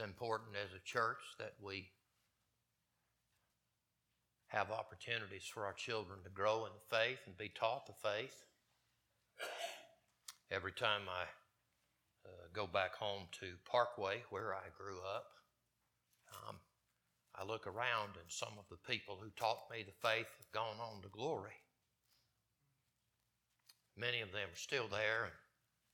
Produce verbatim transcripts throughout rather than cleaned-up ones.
important as a church that we have opportunities for our children to grow in the faith and be taught the faith. Every time I uh, go back home to Parkway, where I grew up, um, I look around and some of the people who taught me the faith have gone on to glory. Many of them are still there. And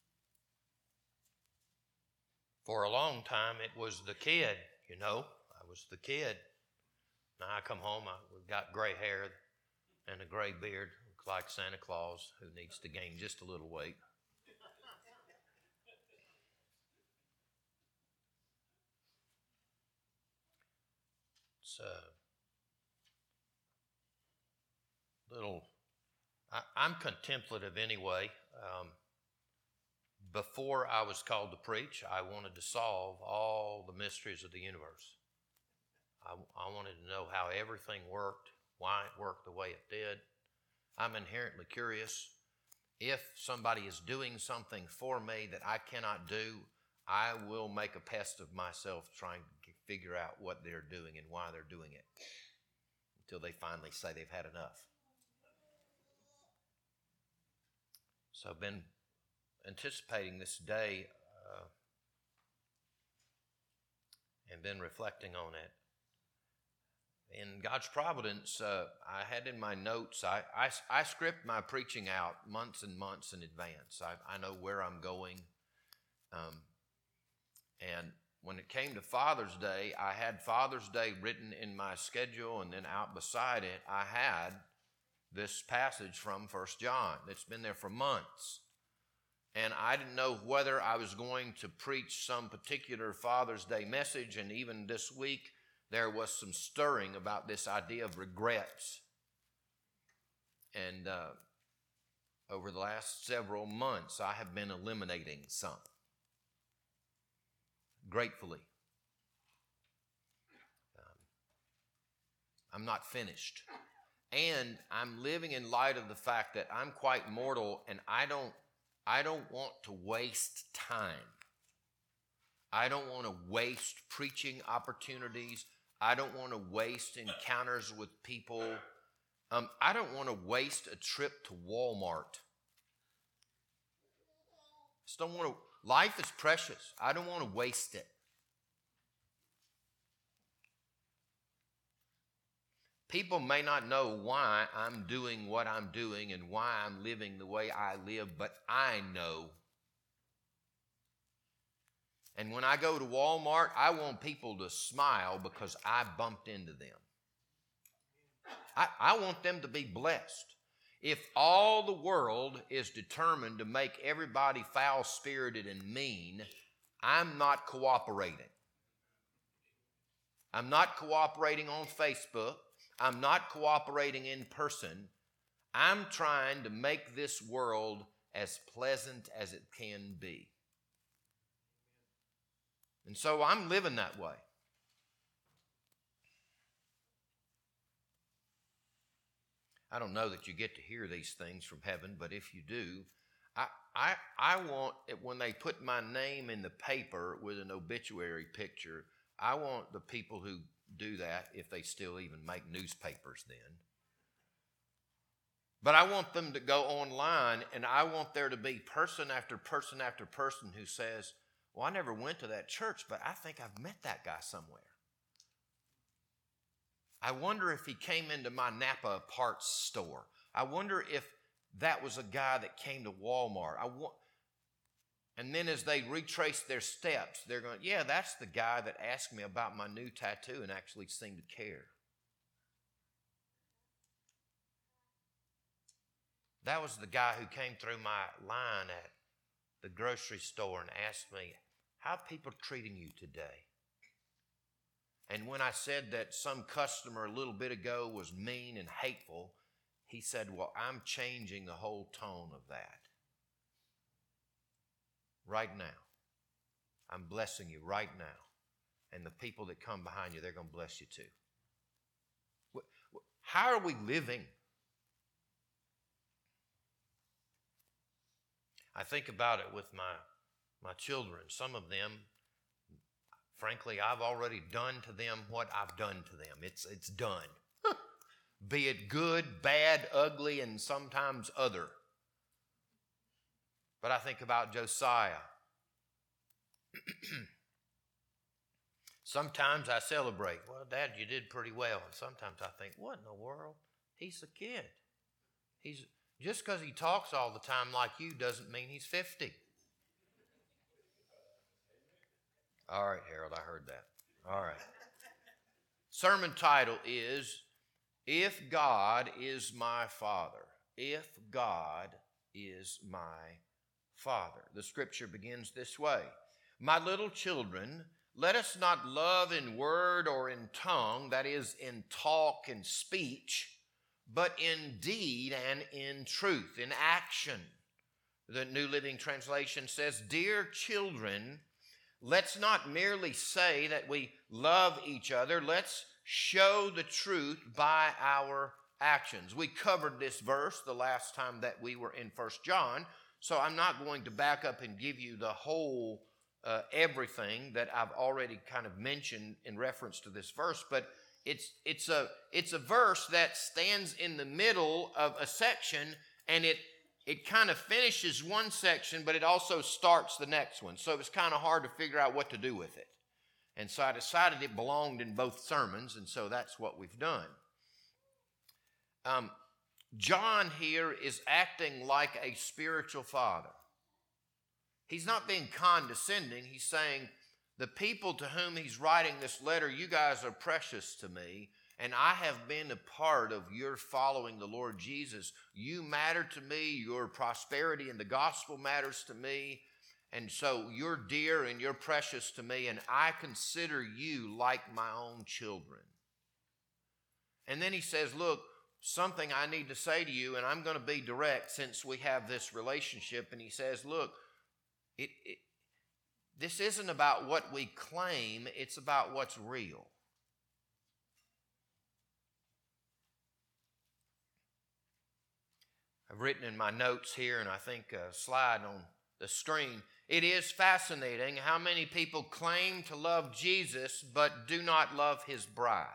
for a long time, it was the kid, you know. I was the kid. Now I come home, I've got gray hair and a gray beard, look like Santa Claus who needs to gain just a little weight. It's a little, I, I'm contemplative anyway. Um, before I was called to preach, I wanted to solve all the mysteries of the universe. I, I wanted to know how everything worked, why it worked the way it did. I'm inherently curious. If somebody is doing something for me that I cannot do, I will make a pest of myself trying to figure out what they're doing and why they're doing it until they finally say they've had enough. So I've been anticipating this day uh, and been reflecting on it. In God's providence, uh, I had in my notes, I, I, I script my preaching out months and months in advance. I, I know where I'm going. Um, and when it came to Father's Day, I had Father's Day written in my schedule, and then out beside it, I had this passage from First John. It's been there for months. And I didn't know whether I was going to preach some particular Father's Day message, and even this week, there was some stirring about this idea of regrets. And uh, over the last several months, I have been eliminating some. Gratefully. Um, I'm not finished. And I'm living in light of the fact that I'm quite mortal, and I don't, I don't want to waste time. I don't want to waste preaching opportunities. I don't want to waste encounters with people. Um, I don't want to waste a trip to Walmart. Just don't want to. Life is precious. I don't want to waste it. People may not know why I'm doing what I'm doing and why I'm living the way I live, but I know. And when I go to Walmart, I want people to smile because I bumped into them. I, I want them to be blessed. If all the world is determined to make everybody foul-spirited and mean, I'm not cooperating. I'm not cooperating on Facebook. I'm not cooperating in person. I'm trying to make this world as pleasant as it can be. And so I'm living that way. I don't know that you get to hear these things from heaven, but if you do, I, I, I want, it, when they put my name in the paper with an obituary picture, I want the people who do that, if they still even make newspapers then. But I want them to go online, and I want there to be person after person after person who says, well, I never went to that church, but I think I've met that guy somewhere. I wonder if he came into my Napa parts store. I wonder if that was a guy that came to Walmart. I want, and then as they retrace their steps, they're going, yeah, that's the guy that asked me about my new tattoo and actually seemed to care. That was the guy who came through my line at the grocery store and asked me, how are people treating you today? And when I said that some customer a little bit ago was mean and hateful, he said, well, I'm changing the whole tone of that. Right now. I'm blessing you right now. And the people that come behind you, they're going to bless you too. How are we living? I think about it with my, my children. Some of them Frankly, I've already done to them what I've done to them. It's, it's done. Be it good, bad, ugly, and sometimes other. But I think about Josiah. Sometimes I celebrate. Well, Dad, you did pretty well. And sometimes I think, what in the world? He's a kid. He's just because he talks all the time like you doesn't mean he's fifty. All right, Harold, I heard that. All right. Sermon title is, If God is My Father. If God is my Father. The scripture begins this way. My little children, let us not love in word or in tongue, that is, in talk and speech, but in deed and in truth, in action. The New Living Translation says, Dear children, let's not merely say that we love each other. Let's show the truth by our actions. We covered this verse the last time that we were in First John, so I'm not going to back up and give you the whole uh, everything that I've already kind of mentioned in reference to this verse, but it's it's a it's a verse that stands in the middle of a section, and it It kind of finishes one section, but it also starts the next one. So it was kind of hard to figure out what to do with it. And so I decided it belonged in both sermons, and so that's what we've done. Um, John here is acting like a spiritual father. He's not being condescending. He's saying, the people to whom he's writing this letter, you guys are precious to me. And I have been a part of your following the Lord Jesus. You matter to me. Your prosperity in the gospel matters to me. And so you're dear and you're precious to me. And I consider you like my own children. And then he says, look, something I need to say to you, and I'm going to be direct since we have this relationship. And he says, look, it, it, this isn't about what we claim. It's about what's real. I've written in my notes here, and I think a slide on the screen, it is fascinating how many people claim to love Jesus but do not love his bride.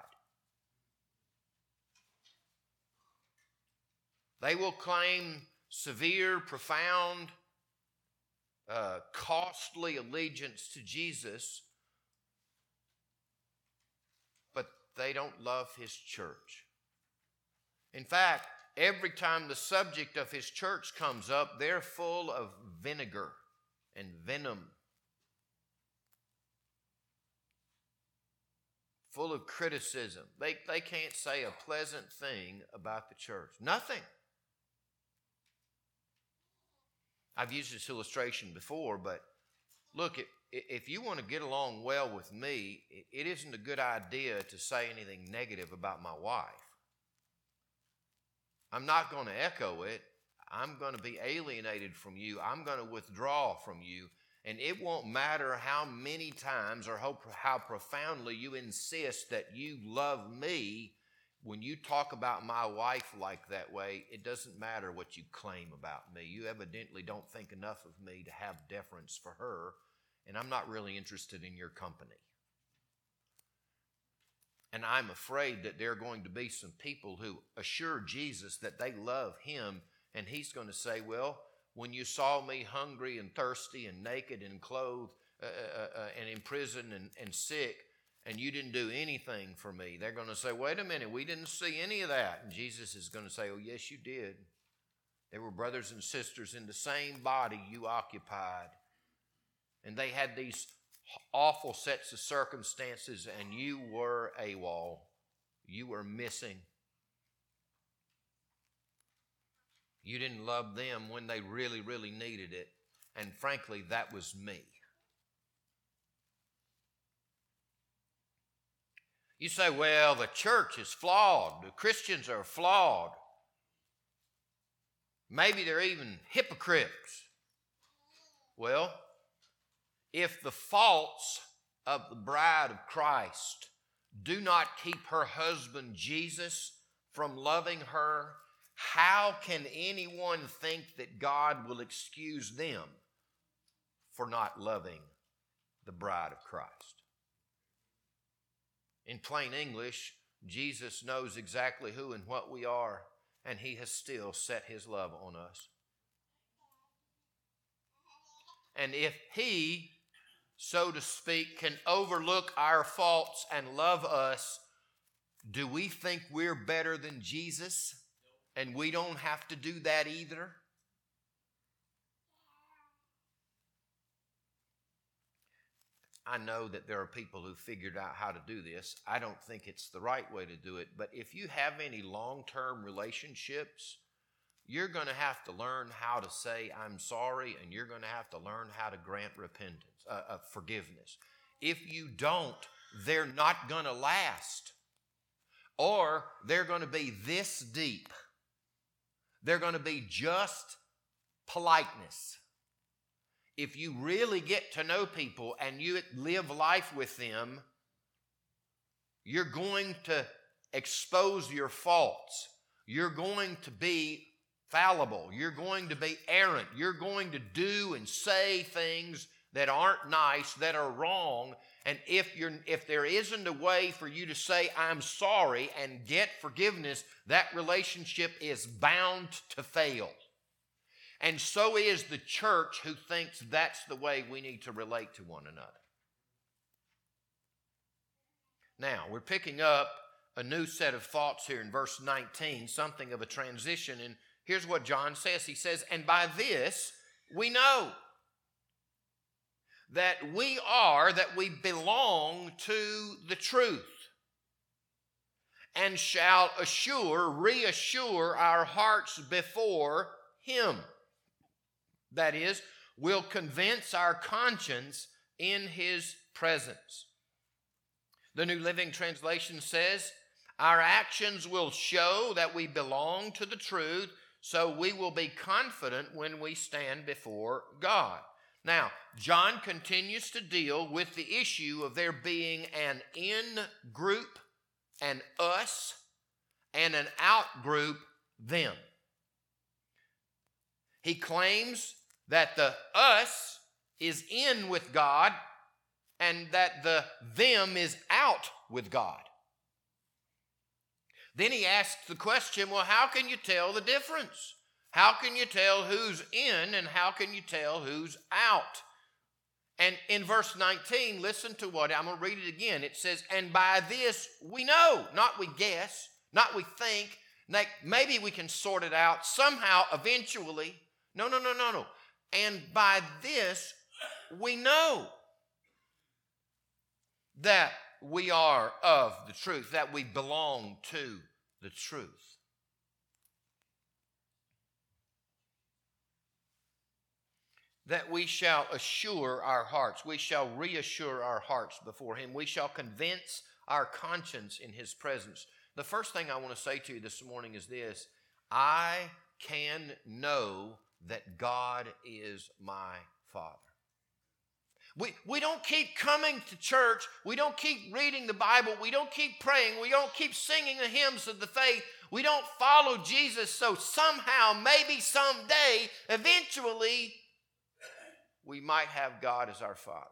They will claim severe, profound, uh, costly allegiance to Jesus, but they don't love his church. In fact, every time the subject of his church comes up, they're full of vinegar and venom, full of criticism. They, they can't say a pleasant thing about the church. Nothing. I've used this illustration before, but look, if you want to get along well with me, it isn't a good idea to say anything negative about my wife. I'm not going to echo it. I'm going to be alienated from you. I'm going to withdraw from you. And it won't matter how many times or how, how profoundly you insist that you love me. When you talk about my wife like that way, it doesn't matter what you claim about me. You evidently don't think enough of me to have deference for her, and I'm not really interested in your company. And I'm afraid that there are going to be some people who assure Jesus that they love him, and he's going to say, well, when you saw me hungry and thirsty and naked and clothed uh, uh, uh, and in prison and, and sick, and you didn't do anything for me, they're going to say, wait a minute, we didn't see any of that. And Jesus is going to say, oh, yes, you did. They were brothers and sisters in the same body you occupied. And they had these awful sets of circumstances, and you were AWOL. You were missing. You didn't love them when they really, really needed it. And frankly, that was me. You say, well, the church is flawed. The Christians are flawed. Maybe they're even hypocrites. Well, if the faults of the bride of Christ do not keep her husband Jesus from loving her, how can anyone think that God will excuse them for not loving the bride of Christ? In plain English, Jesus knows exactly who and what we are, and He has still set His love on us. And if He, so to speak, can overlook our faults and love us, do we think we're better than Jesus? And we don't have to do that either? I know that there are people who figured out how to do this. I don't think it's the right way to do it. But if you have any long-term relationships, you're going to have to learn how to say, I'm sorry, and you're going to have to learn how to grant repentance, uh, uh, forgiveness. If you don't, they're not going to last. Or they're going to be this deep. They're going to be just politeness. If you really get to know people and you live life with them, you're going to expose your faults. You're going to be fallible. You're going to be errant. You're going to do and say things that aren't nice, that are wrong. And if you're, if there isn't a way for you to say, I'm sorry, and get forgiveness, that relationship is bound to fail. And so is the church who thinks that's the way we need to relate to one another. Now, we're picking up a new set of thoughts here in verse nineteen, something of a transition. And here's what John says. He says, and by this we know that we are, that we belong to the truth, and shall assure, reassure our hearts before Him. That is, will convince our conscience in His presence. The New Living Translation says, our actions will show that we belong to the truth, so we will be confident when we stand before God. Now, John continues to deal with the issue of there being an in group, an us, and an out group, them. He claims that the us is in with God and that the them is out with God. Then he asks the question, well, how can you tell the difference? How can you tell who's in and how can you tell who's out? And in verse nineteen, listen to what, I'm going to read it again. It says, and by this we know, not we guess, not we think, like maybe we can sort it out somehow, eventually. No, no, no, no, no. And by this we know that we are of the truth, that we belong to the truth. That we shall assure our hearts, we shall reassure our hearts before Him, we shall convince our conscience in His presence. The first thing I want to say to you this morning is this: I can know that God is my Father. We, we don't keep coming to church, we don't keep reading the Bible, we don't keep praying, we don't keep singing the hymns of the faith, we don't follow Jesus so somehow, maybe someday, eventually, we might have God as our Father.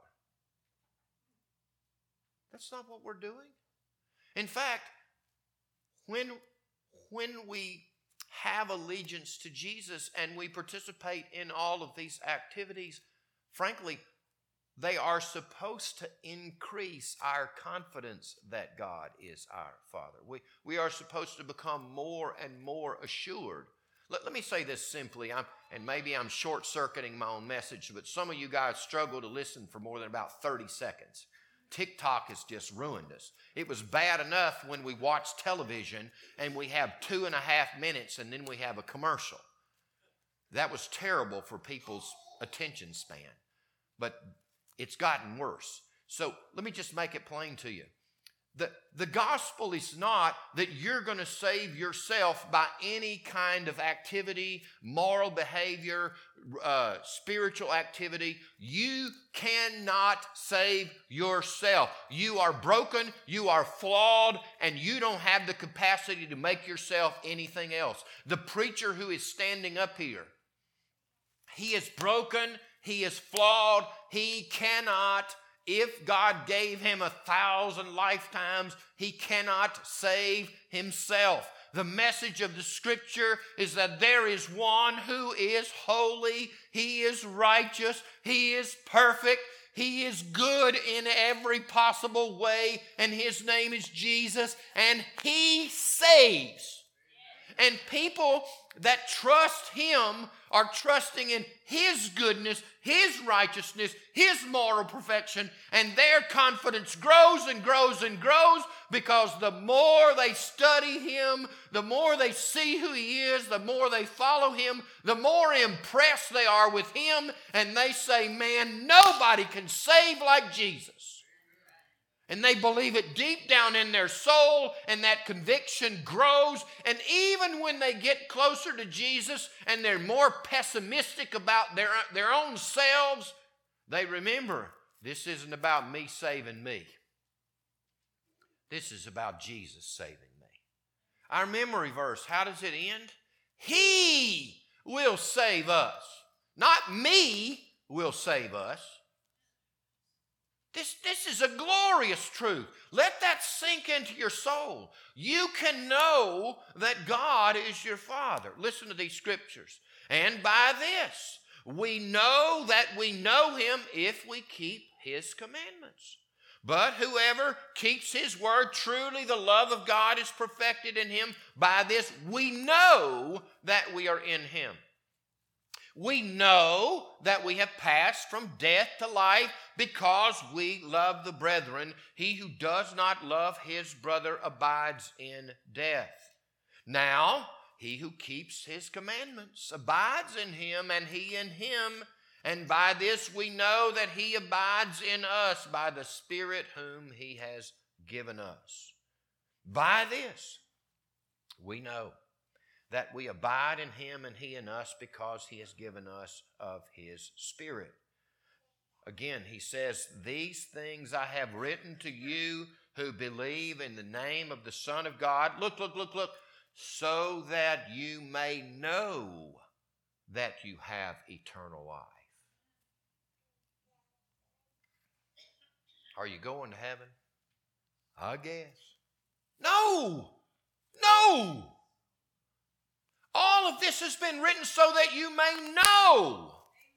That's not what we're doing. In fact, when, when we have allegiance to Jesus and we participate in all of these activities, frankly, they are supposed to increase our confidence that God is our Father. We, we are supposed to become more and more assured. Let, let me say this simply, I'm, and maybe I'm short-circuiting my own message, but some of you guys struggle to listen for more than about thirty seconds. TikTok has just ruined us. It was bad enough when we watch television and we have two and a half minutes and then we have a commercial. That was terrible for people's attention span. But it's gotten worse. So let me just make it plain to you. The, the gospel is not that you're going to save yourself by any kind of activity, moral behavior, uh, spiritual activity. You cannot save yourself. You are broken, you are flawed, and you don't have the capacity to make yourself anything else. The preacher who is standing up here, he is broken, he is flawed, he cannot if God gave him a thousand lifetimes, he cannot save himself. The message of the Scripture is that there is one who is holy, he is righteous, he is perfect, he is good in every possible way, and his name is Jesus, and he saves. And people that trust him are trusting in his goodness, his righteousness, his moral perfection, and their confidence grows and grows and grows because the more they study him, the more they see who he is, the more they follow him, the more impressed they are with him, and they say, man, nobody can save like Jesus. And they believe it deep down in their soul, and that conviction grows. And even when they get closer to Jesus and they're more pessimistic about their, their own selves, they remember, this isn't about me saving me. This is about Jesus saving me. Our memory verse, how does it end? He will save us. Not me will save us. This, this is a glorious truth. Let that sink into your soul. You can know that God is your Father. Listen to these scriptures. And by this, we know that we know him if we keep his commandments. But whoever keeps his word, truly the love of God is perfected in him. By this, we know that we are in him. We know that we have passed from death to life because we love the brethren. He who does not love his brother abides in death. Now, he who keeps his commandments abides in him, and he in him. And by this we know that he abides in us by the Spirit whom he has given us. By this we know that we abide in him and he in us because he has given us of his Spirit. Again, he says, these things I have written to you who believe in the name of the Son of God. Look, look, look, look. So that you may know that you have eternal life. Are you going to heaven? I guess. No! No! All of this has been written so that you may know.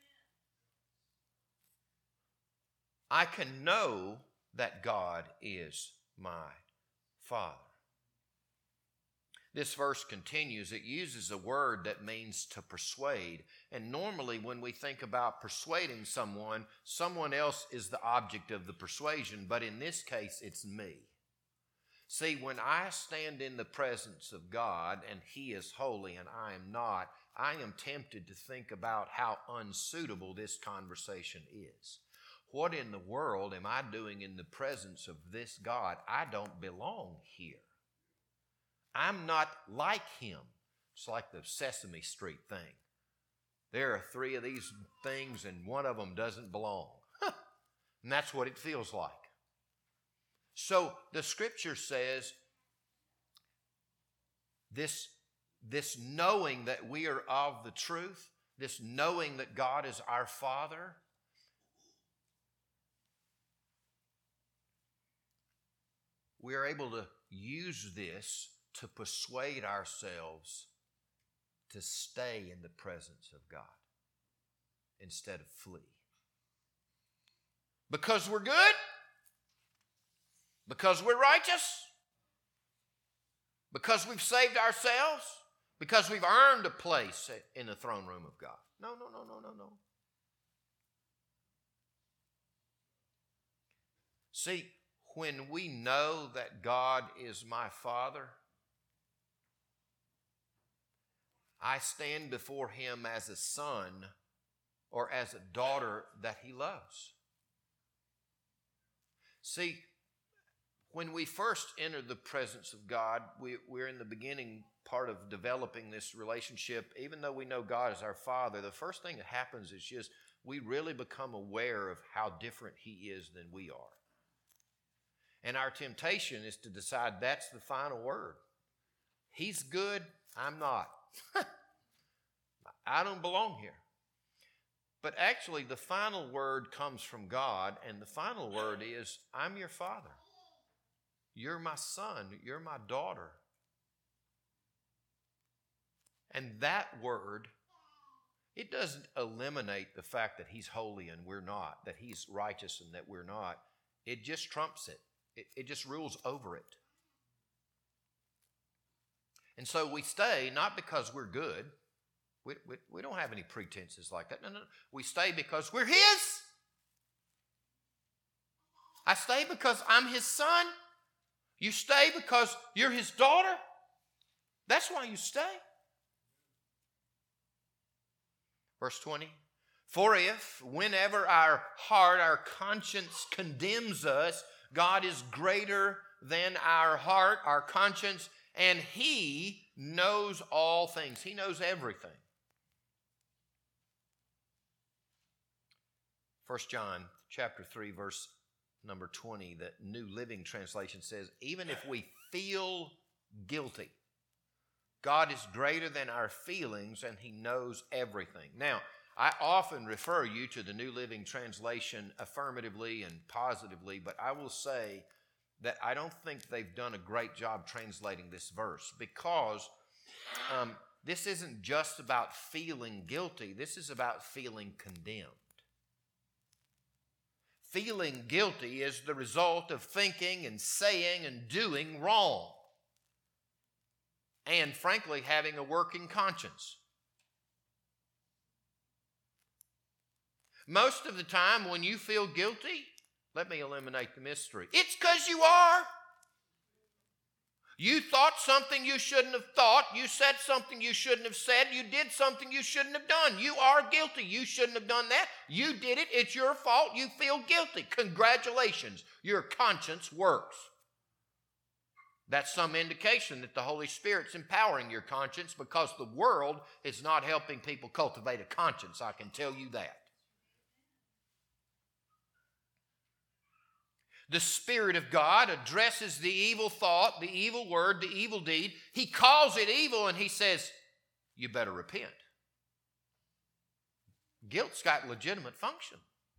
I can know that God is my Father. This verse continues. It uses a word that means to persuade. And normally when we think about persuading someone, someone else is the object of the persuasion. But in this case, it's me. See, when I stand in the presence of God and he is holy and I am not, I am tempted to think about how unsuitable this conversation is. What in the world am I doing in the presence of this God? I don't belong here. I'm not like him. It's like the Sesame Street thing. There are three of these things and one of them doesn't belong. And that's what it feels like. So the scripture says this, this knowing that we are of the truth, this knowing that God is our Father, we are able to use this to persuade ourselves to stay in the presence of God instead of flee. Because we're good? Because we're righteous? Because we've saved ourselves? Because we've earned a place in the throne room of God? No, no, no, no, no, no. See, when we know that God is my Father, I stand before him as a son or as a daughter that he loves. See, when we first enter the presence of God, we, we're in the beginning part of developing this relationship. Even though we know God is our Father, the first thing that happens is just we really become aware of how different he is than we are. And our temptation is to decide that's the final word. He's good, I'm not. I don't belong here. But actually, the final word comes from God, and the final word is, I'm your father. You're my son. You're my daughter. And that word, it doesn't eliminate the fact that he's holy and we're not, that he's righteous and that we're not. It just trumps it. It, it just rules over it. And so we stay not because we're good. We, we, we don't have any pretenses like that. No, no, no. We stay because we're his. I stay because I'm his son. You stay because you're his daughter. That's why you stay. Verse twenty, for if, whenever our heart, our conscience condemns us, God is greater than our heart, our conscience, and he knows all things. He knows everything. First John chapter three, verse number twenty, the New Living Translation says, even if we feel guilty, God is greater than our feelings and he knows everything. Now, I often refer you to the New Living Translation affirmatively and positively, but I will say that I don't think they've done a great job translating this verse because um, this isn't just about feeling guilty. This is about feeling condemned. Feeling guilty is the result of thinking and saying and doing wrong. And frankly, having a working conscience. Most of the time when you feel guilty, let me eliminate the mystery. It's because you are. You thought something you shouldn't have thought. You said something you shouldn't have said. You did something you shouldn't have done. You are guilty. You shouldn't have done that. You did it. It's your fault. You feel guilty. Congratulations. Your conscience works. That's some indication that the Holy Spirit's empowering your conscience because the world is not helping people cultivate a conscience. I can tell you that. The Spirit of God addresses the evil thought, the evil word, the evil deed. He calls it evil and he says, you better repent. Guilt's got legitimate function.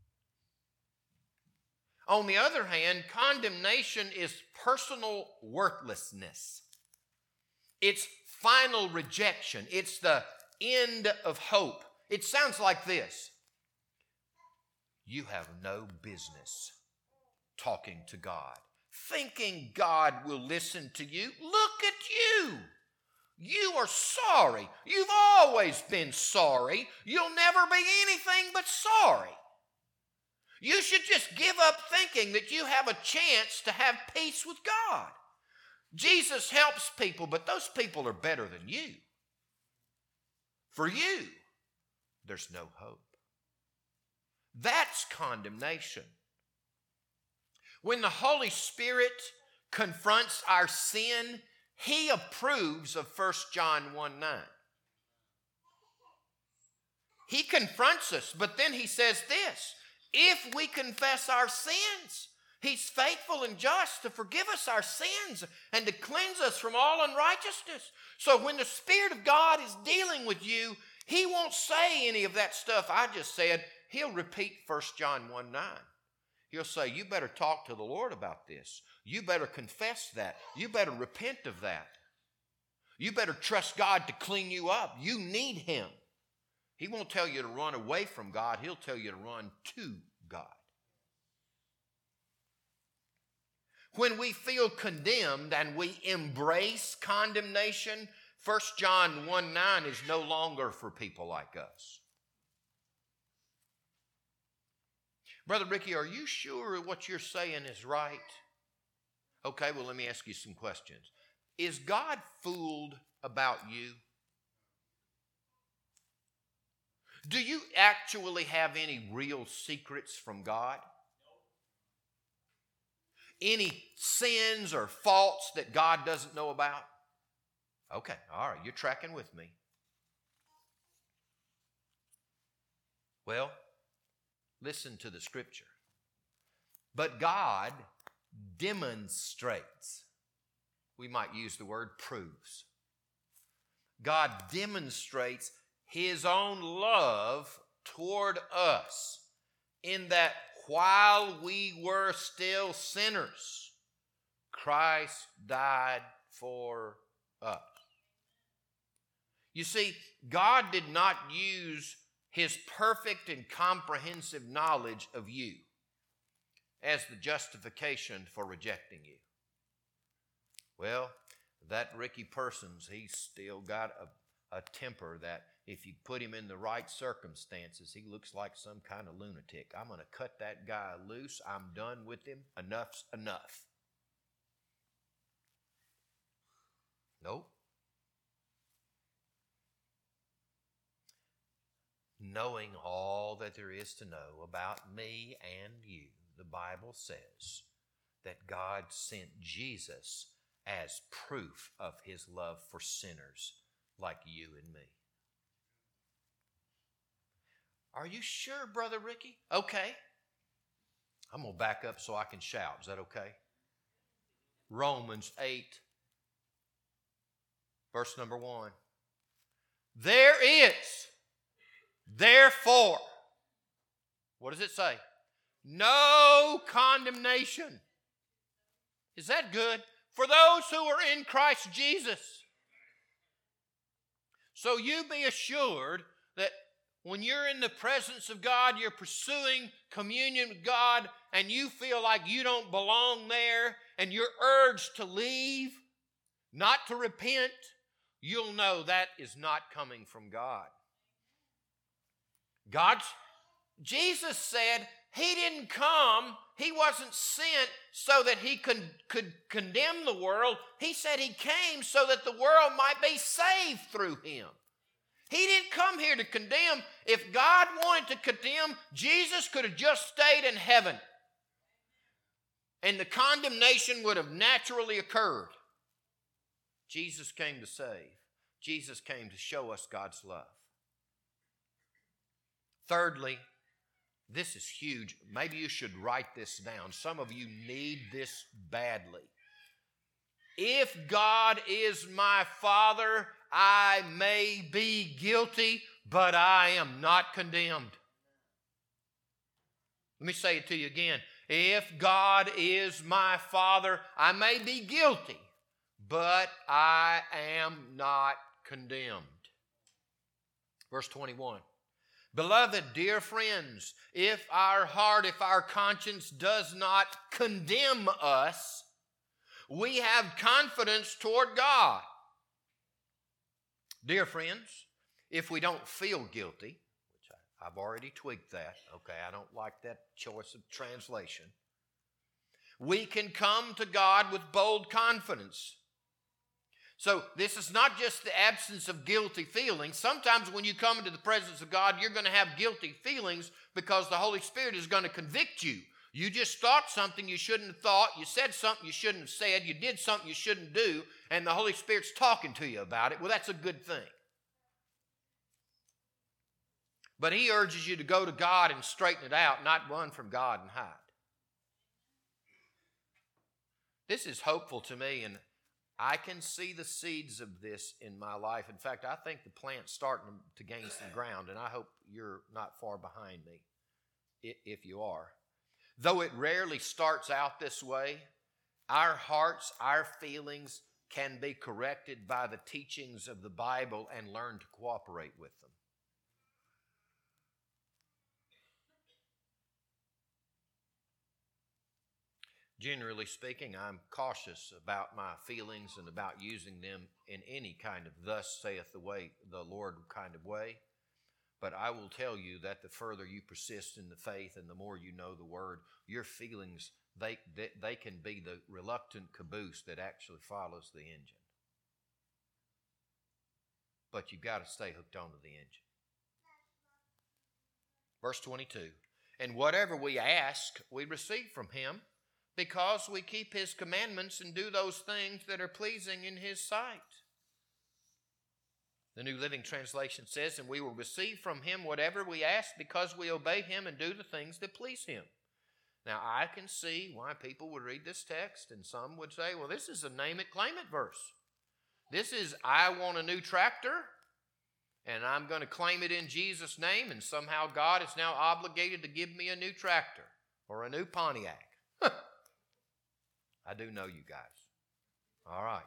On the other hand, condemnation is personal worthlessness. It's final rejection. It's the end of hope. It sounds like this. You have no business talking to God, thinking God will listen to you. Look at you. You are sorry. You've always been sorry. You'll never be anything but sorry. You should just give up thinking that you have a chance to have peace with God. Jesus helps people, but those people are better than you. For you, there's no hope. That's condemnation. When the Holy Spirit confronts our sin, he approves of First John one nine. He confronts us, but then he says this, if we confess our sins, he's faithful and just to forgive us our sins and to cleanse us from all unrighteousness. So when the Spirit of God is dealing with you, he won't say any of that stuff I just said. He'll repeat First John one nine. He'll say, you better talk to the Lord about this. You better confess that. You better repent of that. You better trust God to clean you up. You need him. He won't tell you to run away from God. He'll tell you to run to God. When we feel condemned and we embrace condemnation, First John one nine is no longer for people like us. Brother Ricky, are you sure what you're saying is right? Okay, well, let me ask you some questions. Is God fooled about you? Do you actually have any real secrets from God? Any sins or faults that God doesn't know about? Okay, all right, you're tracking with me. Well, listen to the scripture. But God demonstrates, we might use the word proves. God demonstrates his own love toward us, in that while we were still sinners, Christ died for us. You see, God did not use His perfect and comprehensive knowledge of you as the justification for rejecting you. Well, that Ricky Persons, he's still got a, a temper that if you put him in the right circumstances, he looks like some kind of lunatic. I'm going to cut that guy loose. I'm done with him. Enough's enough. Nope. Knowing all that there is to know about me and you, the Bible says that God sent Jesus as proof of His love for sinners like you and me. Are you sure, Brother Ricky? Okay. I'm going to back up so I can shout. Is that okay? Romans eight, verse number one. There is, therefore, what does it say? No condemnation. Is that good? For those who are in Christ Jesus. So you be assured that when you're in the presence of God, you're pursuing communion with God, and you feel like you don't belong there, and you're urged to leave, not to repent, you'll know that is not coming from God. God's, Jesus said He didn't come, He wasn't sent so that He could, could condemn the world. He said He came so that the world might be saved through Him. He didn't come here to condemn. If God wanted to condemn, Jesus could have just stayed in heaven, and the condemnation would have naturally occurred. Jesus came to save. Jesus came to show us God's love. Thirdly, this is huge. Maybe you should write this down. Some of you need this badly. If God is my Father, I may be guilty, but I am not condemned. Let me say it to you again. If God is my Father, I may be guilty, but I am not condemned. Verse twenty-one. Beloved, dear friends, if our heart, if our conscience does not condemn us, we have confidence toward God. Dear friends, if we don't feel guilty, which I, I've already tweaked that, okay, I don't like that choice of translation, we can come to God with bold confidence. So this is not just the absence of guilty feelings. Sometimes when you come into the presence of God, you're going to have guilty feelings because the Holy Spirit is going to convict you. You just thought something you shouldn't have thought. You said something you shouldn't have said. You did something you shouldn't do, and the Holy Spirit's talking to you about it. Well, that's a good thing. But He urges you to go to God and straighten it out, not run from God and hide. This is hopeful to me, and I can see the seeds of this in my life. In fact, I think the plant's starting to gain some ground, and I hope you're not far behind me, if you are. Though it rarely starts out this way, our hearts, our feelings can be corrected by the teachings of the Bible and learn to cooperate with them. Generally speaking, I'm cautious about my feelings and about using them in any kind of thus saith the way, the Lord kind of way. But I will tell you that the further you persist in the faith and the more you know the Word, your feelings, they, they, they can be the reluctant caboose that actually follows the engine. But you've got to stay hooked onto the engine. Verse twenty-two, and whatever we ask, we receive from Him, because we keep His commandments and do those things that are pleasing in His sight. The New Living Translation says, and we will receive from Him whatever we ask because we obey Him and do the things that please Him. Now, I can see why people would read this text and some would say, well, this is a name it, claim it verse. This is, I want a new tractor. and I'm going to claim it in Jesus' name, and somehow God is now obligated to give me a new tractor or a new Pontiac. I do know you guys. All right.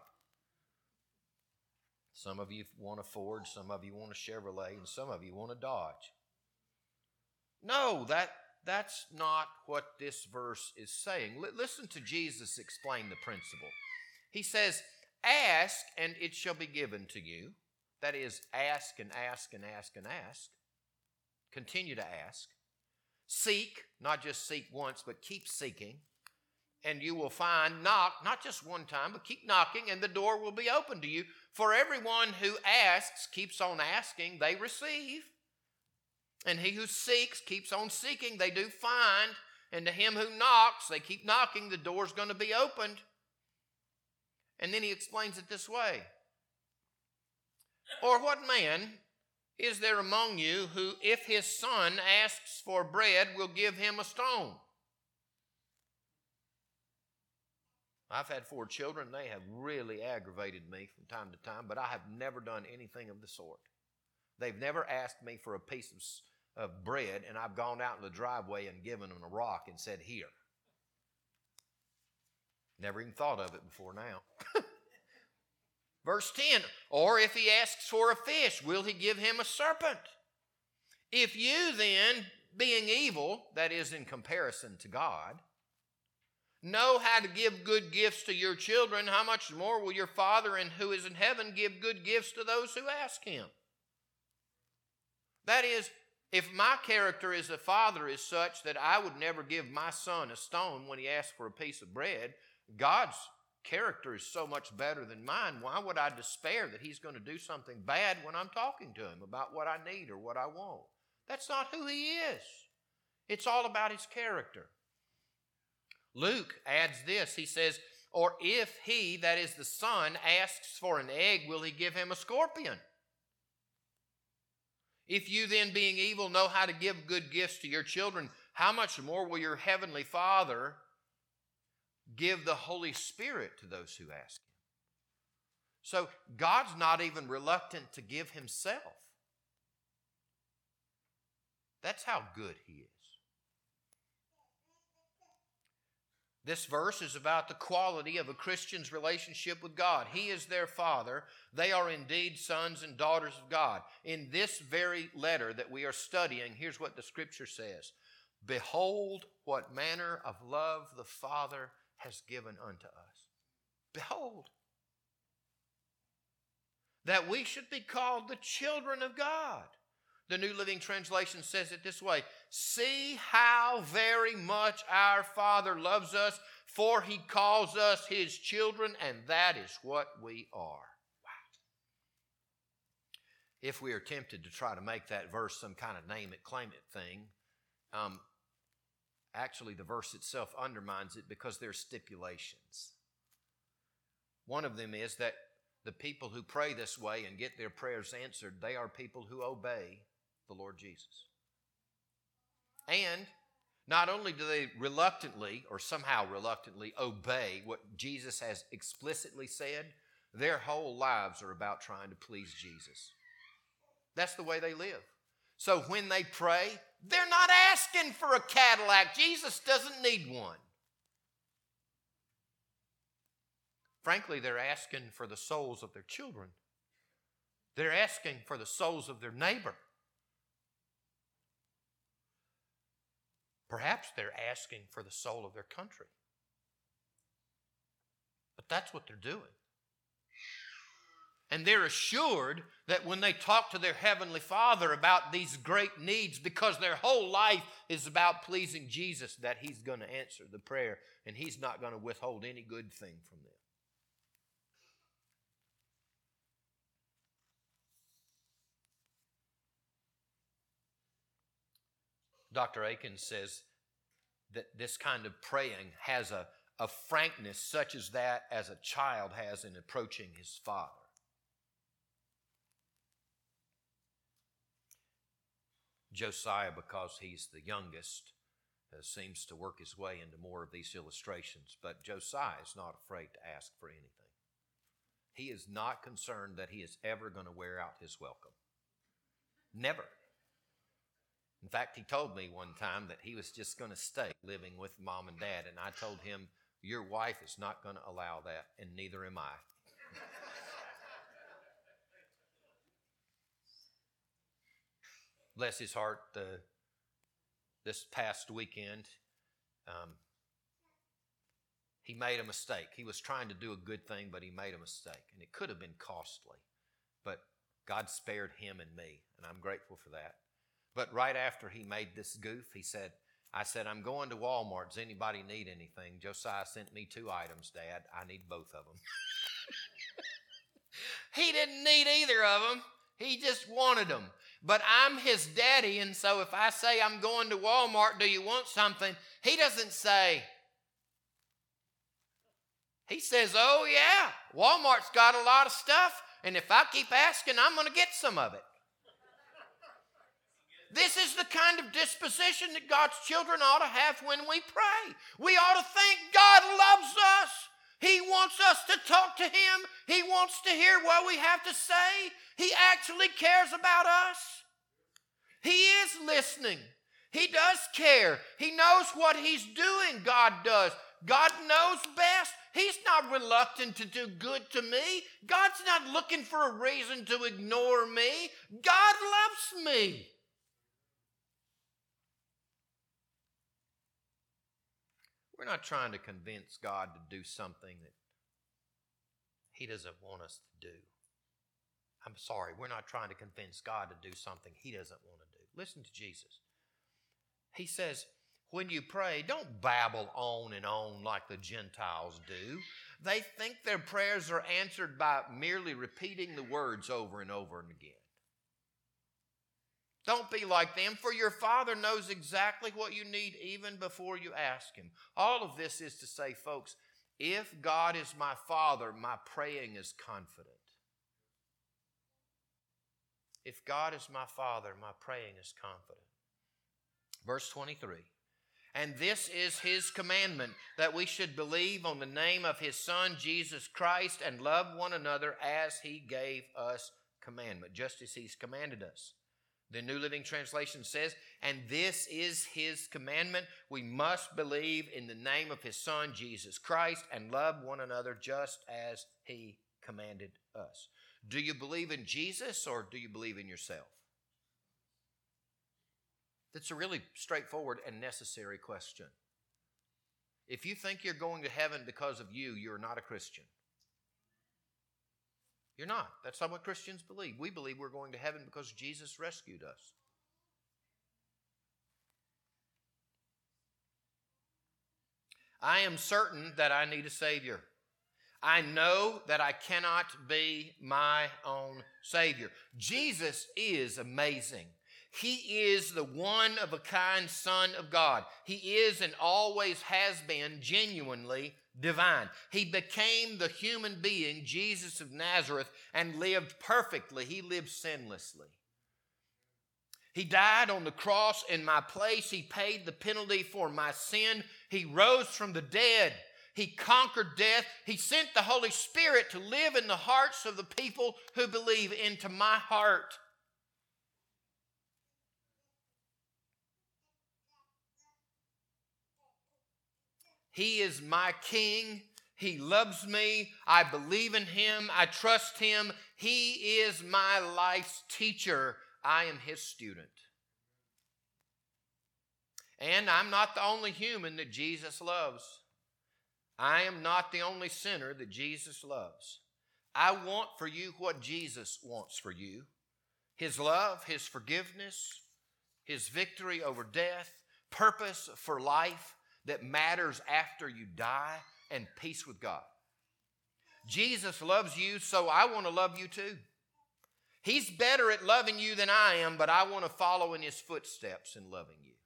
Some of you want a Ford, some of you want a Chevrolet, and some of you want a Dodge. No, that, that's not what this verse is saying. L- listen to Jesus explain the principle. He says, ask and it shall be given to you. That is, ask and ask and ask and ask. Continue to ask. Seek, not just seek once, but keep seeking. And you will find, knock, not just one time, but keep knocking, and the door will be open to you. For everyone who asks keeps on asking, they receive. And he who seeks keeps on seeking, they do find. And to him who knocks, they keep knocking, the door's going to be opened. And then he explains it this way. Or what man is there among you who, if his son asks for bread, will give him a stone? I've had four children. They have really aggravated me from time to time, but I have never done anything of the sort. They've never asked me for a piece of, of bread, and I've gone out in the driveway and given them a rock and said, here. Never even thought of it before now. Verse ten, or if he asks for a fish, will he give him a serpent? If you then, being evil, that is in comparison to God, know how to give good gifts to your children, how much more will your Father in who is in heaven give good gifts to those who ask him? That is, if my character as a father is such that I would never give my son a stone when he asks for a piece of bread, God's character is so much better than mine. Why would I despair that he's going to do something bad when I'm talking to him about what I need or what I want? That's not who he is. It's all about his character. Luke adds this. He says, or if he, that is the son, asks for an egg, will he give him a scorpion? If you then, being evil, know how to give good gifts to your children, how much more will your heavenly Father give the Holy Spirit to those who ask him? So God's not even reluctant to give himself. That's how good he is. This verse is about the quality of a Christian's relationship with God. He is their Father. They are indeed sons and daughters of God. In this very letter that we are studying, here's what the Scripture says. Behold, what manner of love the Father has given unto us. Behold, that we should be called the children of God. The New Living Translation says it this way. See how very much our Father loves us, for he calls us his children, and that is what we are. Wow. If we are tempted to try to make that verse some kind of name it, claim it thing, um, actually the verse itself undermines it because there are stipulations. One of them is that the people who pray this way and get their prayers answered, they are people who obey the Lord Jesus. And not only do they reluctantly or somehow reluctantly obey what Jesus has explicitly said, their whole lives are about trying to please Jesus. That's the way they live. So when they pray, they're not asking for a Cadillac. Jesus doesn't need one. Frankly, they're asking for the souls of their children. They're asking for the souls of their neighbor. Perhaps they're asking for the soul of their country. But that's what they're doing. And they're assured that when they talk to their Heavenly Father about these great needs, because their whole life is about pleasing Jesus, that he's going to answer the prayer and he's not going to withhold any good thing from them. Doctor Aikens says that this kind of praying has a, a frankness such as that as a child has in approaching his father. Josiah, because he's the youngest, uh, seems to work his way into more of these illustrations, but Josiah is not afraid to ask for anything. He is not concerned that he is ever going to wear out his welcome. Never. In fact, he told me one time that he was just going to stay living with mom and dad, and I told him, your wife is not going to allow that, and neither am I. Bless his heart, uh, this past weekend, um, he made a mistake. He was trying to do a good thing, but he made a mistake, and it could have been costly. But God spared him and me, and I'm grateful for that. But right after he made this goof, he said, I said, I'm going to Walmart. Does anybody need anything? Josiah sent me two items, Dad. I need both of them. He didn't need either of them. He just wanted them. But I'm his daddy, and so if I say I'm going to Walmart, do you want something? He doesn't say. He says, oh yeah, Walmart's got a lot of stuff, and if I keep asking, I'm going to get some of it. This is the kind of disposition that God's children ought to have when we pray. We ought to think God loves us. He wants us to talk to him. He wants to hear what we have to say. He actually cares about us. He is listening. He does care. He knows what he's doing. God does. God knows best. He's not reluctant to do good to me. God's not looking for a reason to ignore me. God loves me. We're not trying to convince God to do something that he doesn't want us to do. I'm sorry, we're not trying to convince God to do something he doesn't want to do. Listen to Jesus. He says, when you pray, don't babble on and on like the Gentiles do. They think their prayers are answered by merely repeating the words over and over and again. Don't be like them, for your Father knows exactly what you need even before you ask him. All of this is to say, folks, if God is my Father, my praying is confident. If God is my Father, my praying is confident. Verse twenty-three. And this is his commandment, that we should believe on the name of his Son, Jesus Christ, and love one another as he gave us commandment, just as he's commanded us. The New Living Translation says, and this is his commandment. We must believe in the name of his Son, Jesus Christ, and love one another just as he commanded us. Do you believe in Jesus or do you believe in yourself? That's a really straightforward and necessary question. If you think you're going to heaven because of you, you're not a Christian. You're not. That's not what Christians believe. We believe we're going to heaven because Jesus rescued us. I am certain that I need a Savior. I know that I cannot be my own Savior. Jesus is amazing. He is the one-of-a-kind Son of God. He is and always has been genuinely divine. He became the human being, Jesus of Nazareth, and lived perfectly. He lived sinlessly. He died on the cross in my place. He paid the penalty for my sin. He rose from the dead. He conquered death. He sent the Holy Spirit to live in the hearts of the people who believe into my heart. He is my King. He loves me. I believe in him. I trust him. He is my life's teacher. I am his student. And I'm not the only human that Jesus loves. I am not the only sinner that Jesus loves. I want for you what Jesus wants for you. His love, his forgiveness, his victory over death, purpose for life that matters after you die, and peace with God. Jesus loves you, so I want to love you too. He's better at loving you than I am, but I want to follow in his footsteps in loving you.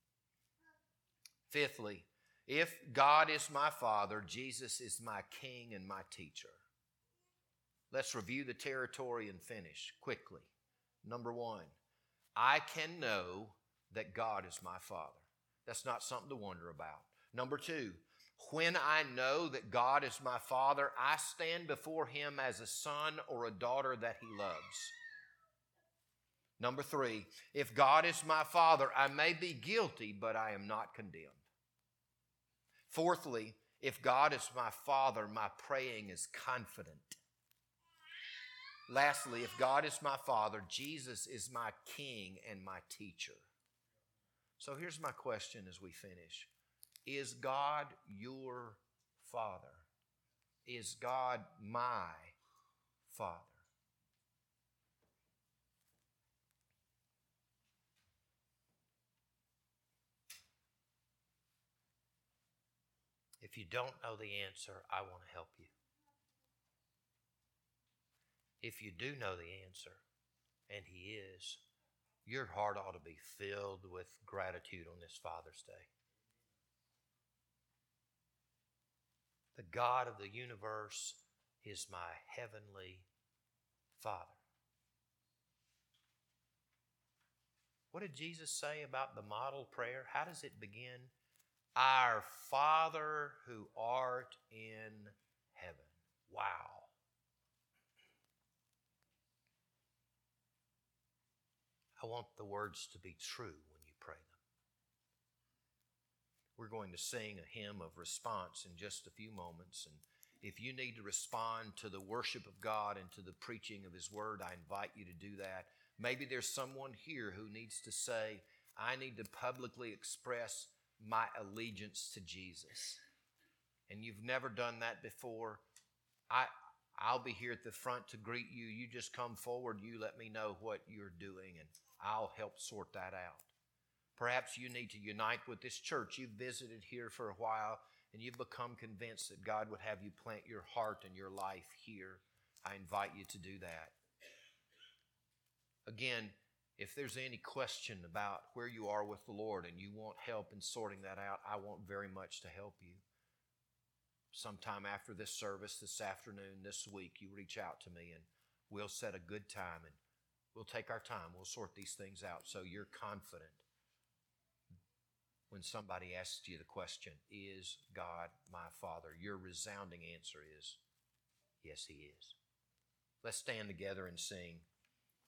Fifthly, if God is my Father, Jesus is my King and my teacher. Let's review the territory and finish quickly. Number one, I can know that God is my Father. That's not something to wonder about. Number two, when I know that God is my Father, I stand before him as a son or a daughter that he loves. Number three, if God is my Father, I may be guilty, but I am not condemned. Fourthly, if God is my Father, my praying is confident. Lastly, if God is my Father, Jesus is my King and my teacher. So here's my question as we finish. Is God your Father? Is God my Father? If you don't know the answer, I want to help you. If you do know the answer, and He is, your heart ought to be filled with gratitude on this Father's Day. The God of the universe is my heavenly Father. What did Jesus say about the model prayer? How does it begin? Our Father who art in heaven. Wow. I want the words to be true when you pray them. We're going to sing a hymn of response in just a few moments. And if you need to respond to the worship of God and to the preaching of His Word, I invite you to do that. Maybe there's someone here who needs to say, I need to publicly express my allegiance to Jesus. And you've never done that before. I, I'll be here at the front to greet you. You just come forward. You let me know what you're doing, and I'll help sort that out. Perhaps you need to unite with this church. You've visited here for a while, and you've become convinced that God would have you plant your heart and your life here. I invite you to do that. Again, if there's any question about where you are with the Lord and you want help in sorting that out, I want very much to help you. Sometime after this service, this afternoon, this week, you reach out to me and we'll set a good time and we'll take our time. We'll sort these things out so you're confident when somebody asks you the question, is God my Father? Your resounding answer is, yes, He is. Let's stand together and sing.